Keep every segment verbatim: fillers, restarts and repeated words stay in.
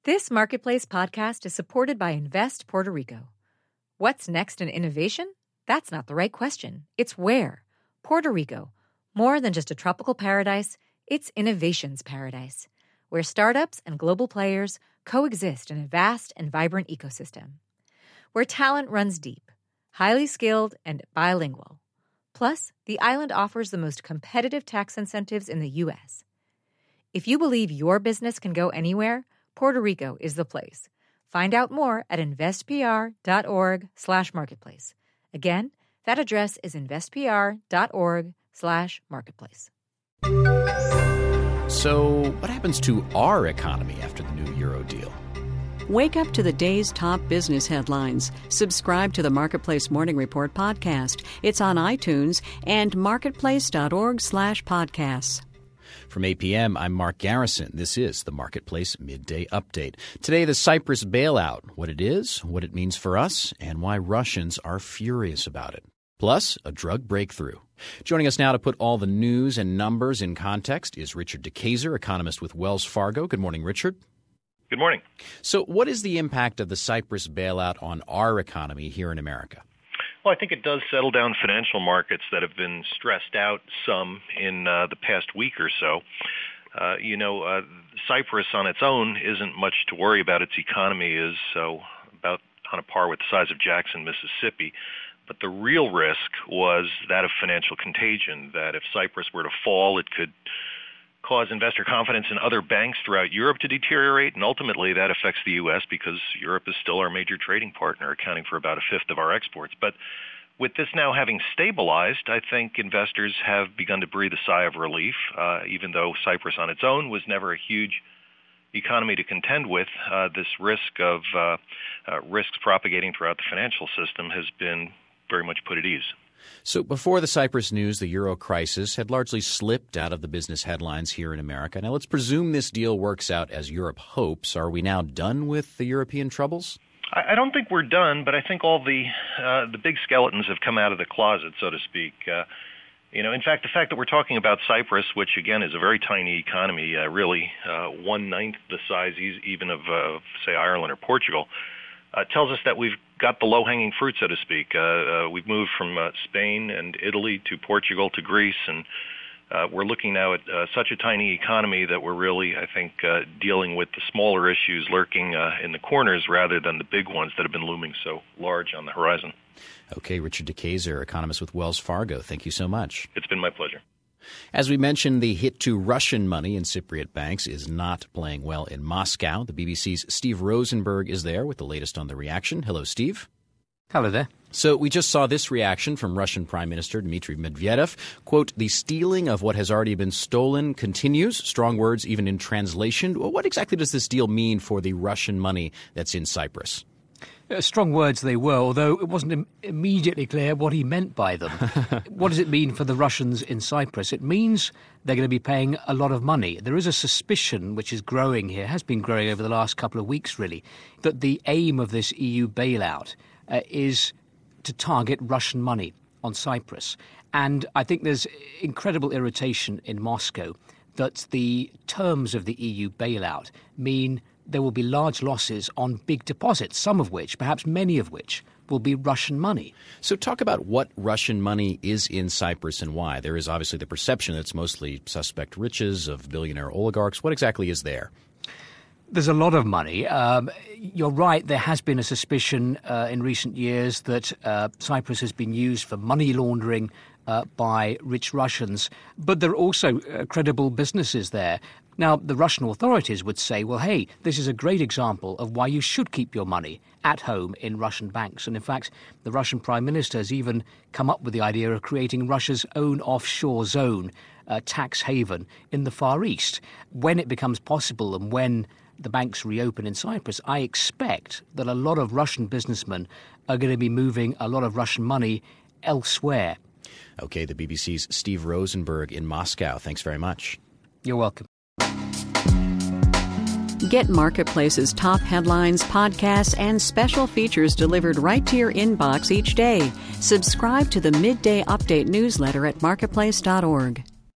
This Marketplace podcast is supported by Invest Puerto Rico. What's next in innovation? That's not the right question. It's where. Puerto Rico. More than just a tropical paradise, it's innovation's paradise, where startups and global players coexist in a vast and vibrant ecosystem. Where talent runs deep, highly skilled, and bilingual. Plus, the island offers the most competitive tax incentives in the U S. If you believe your business can go anywhere, Puerto Rico is the place. Find out more at investpr.org slash marketplace. Again, that address is investpr.org slash marketplace. So what happens to our economy after the new Euro deal? Wake up to the day's top business headlines. Subscribe to the Marketplace Morning Report podcast. It's on iTunes and marketplace.org slash podcasts. From eight p.m., I'm Mark Garrison. This is the Marketplace Midday Update. Today, the Cyprus bailout, what it is, what it means for us, and why Russians are furious about it. Plus, a drug breakthrough. Joining us now to put all the news and numbers in context is Richard DeKeyser, economist with Wells Fargo. Good morning, Richard. Good morning. So what is the impact of the Cyprus bailout on our economy here in America? Well, I think it does settle down financial markets that have been stressed out some in uh, the past week or so. Uh, you know, uh, Cyprus on its own isn't much to worry about. Its economy is so about on a par with the size of Jackson, Mississippi. But the real risk was that of financial contagion, that if Cyprus were to fall, it could cause investor confidence in other banks throughout Europe to deteriorate, and ultimately that affects the U S because Europe is still our major trading partner, accounting for about a fifth of our exports. But with this now having stabilized, I think investors have begun to breathe a sigh of relief, uh, even though Cyprus on its own was never a huge economy to contend with. Uh, this risk of uh, uh, risks propagating throughout the financial system has been very much put at ease. So before the Cyprus news, the Euro crisis had largely slipped out of the business headlines here in America. Now let's presume this deal works out as Europe hopes. Are we now done with the European troubles? I don't think we're done, but I think all the uh, the big skeletons have come out of the closet, so to speak. Uh, you know, in fact, the fact that we're talking about Cyprus, which again is a very tiny economy, uh, really uh, one-ninth the size even of, uh, say, Ireland or Portugal, Uh, tells us that we've got the low-hanging fruit, so to speak. Uh, uh, we've moved from uh, Spain and Italy to Portugal to Greece, and uh, we're looking now at uh, such a tiny economy that we're really, I think, uh, dealing with the smaller issues lurking uh, in the corners rather than the big ones that have been looming so large on the horizon. Okay, Richard DeKeyser, economist with Wells Fargo. Thank you so much. It's been my pleasure. As we mentioned, the hit to Russian money in Cypriot banks is not playing well in Moscow. The B B C's Steve Rosenberg is there with the latest on the reaction. Hello, Steve. Hello there. So we just saw this reaction from Russian Prime Minister Dmitry Medvedev. Quote, the stealing of what has already been stolen continues. Strong words even in translation. What exactly does this deal mean for the Russian money that's in Cyprus? Uh, strong words they were, although it wasn't im- immediately clear what he meant by them. What does it mean for the Russians in Cyprus? It means they're going to be paying a lot of money. There is a suspicion, which is growing here, has been growing over the last couple of weeks really, that the aim of this E U bailout uh, is to target Russian money on Cyprus. And I think there's incredible irritation in Moscow that the terms of the E U bailout mean there will be large losses on big deposits, some of which, perhaps many of which, will be Russian money. So talk about what Russian money is in Cyprus and why. There is obviously the perception that it's mostly suspect riches of billionaire oligarchs. What exactly is there? There's a lot of money. Um, you're right, there has been a suspicion uh, in recent years that uh, Cyprus has been used for money laundering uh, by rich Russians. But there are also uh, credible businesses there. Now, the Russian authorities would say, well, hey, this is a great example of why you should keep your money at home in Russian banks. And in fact, the Russian Prime Minister has even come up with the idea of creating Russia's own offshore zone, uh, tax haven in the Far East. When it becomes possible and when the banks reopen in Cyprus, I expect that a lot of Russian businessmen are going to be moving a lot of Russian money elsewhere. Okay, the B B C's Steve Rosenberg in Moscow. Thanks very much. You're welcome. Get Marketplace's top headlines, podcasts, and special features delivered right to your inbox each day. Subscribe to the Midday Update newsletter at marketplace dot org.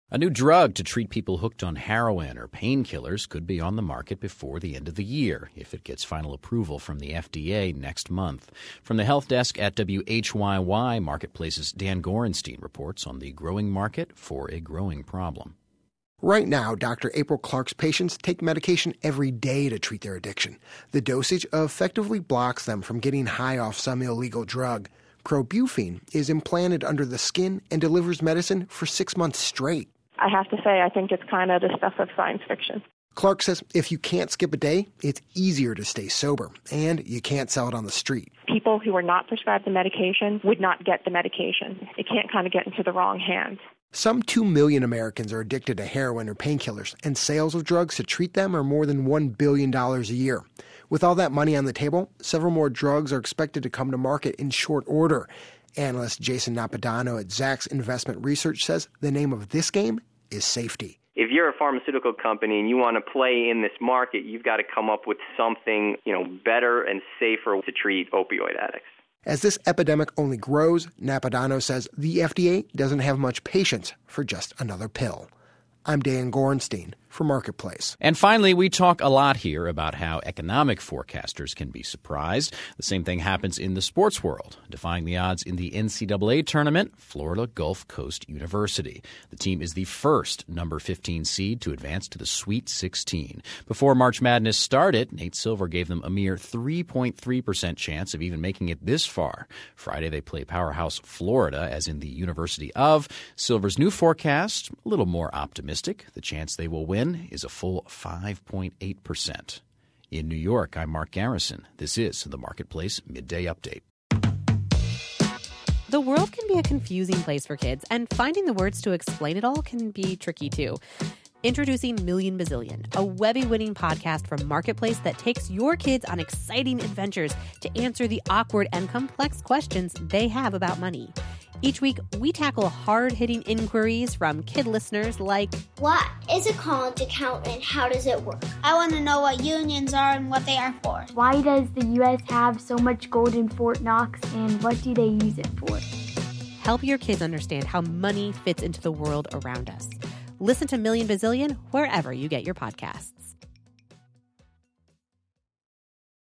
A new drug to treat people hooked on heroin or painkillers could be on the market before the end of the year if it gets final approval from the F D A next month. From the Health Desk at W H Y Y, Marketplace's Dan Gorenstein reports on the growing market for a growing problem. Right now, Doctor April Clark's patients take medication every day to treat their addiction. The dosage effectively blocks them from getting high off some illegal drug. Probufene is implanted under the skin and delivers medicine for six months straight. I have to say, I think it's kind of the stuff of science fiction. Clark says if you can't skip a day, it's easier to stay sober, and you can't sell it on the street. People who are not prescribed the medication would not get the medication. It can't kind of get into the wrong hands. Some two million Americans are addicted to heroin or painkillers, and sales of drugs to treat them are more than one billion dollars a year. With all that money on the table, several more drugs are expected to come to market in short order. Analyst Jason Napadano at Zacks Investment Research says the name of this game is safety. If you're a pharmaceutical company and you want to play in this market, you've got to come up with something, you know, better and safer to treat opioid addicts. As this epidemic only grows, Napadano says the F D A doesn't have much patience for just another pill. I'm Dan Gorenstein for Marketplace. And finally, we talk a lot here about how economic forecasters can be surprised. The same thing happens in the sports world. Defying the odds in the N C double A tournament, Florida Gulf Coast University. The team is the first number fifteen seed to advance to the Sweet sixteen. Before March Madness started, Nate Silver gave them a mere three point three percent chance of even making it this far. Friday, they play powerhouse Florida, as in the University of. Silver's new forecast, a little more optimistic. The chance they will win is a full five point eight percent. In New York, I'm Mark Garrison. This is the Marketplace Midday Update. The world can be a confusing place for kids, and finding the words to explain it all can be tricky too. Introducing Million Bazillion, a Webby-winning podcast from Marketplace that takes your kids on exciting adventures to answer the awkward and complex questions they have about money. Each week, we tackle hard-hitting inquiries from kid listeners like, what is a college account and how does it work? I want to know what unions are and what they are for. Why does the U S have so much gold in Fort Knox and what do they use it for? Help your kids understand how money fits into the world around us. Listen to Million Bazillion wherever you get your podcasts.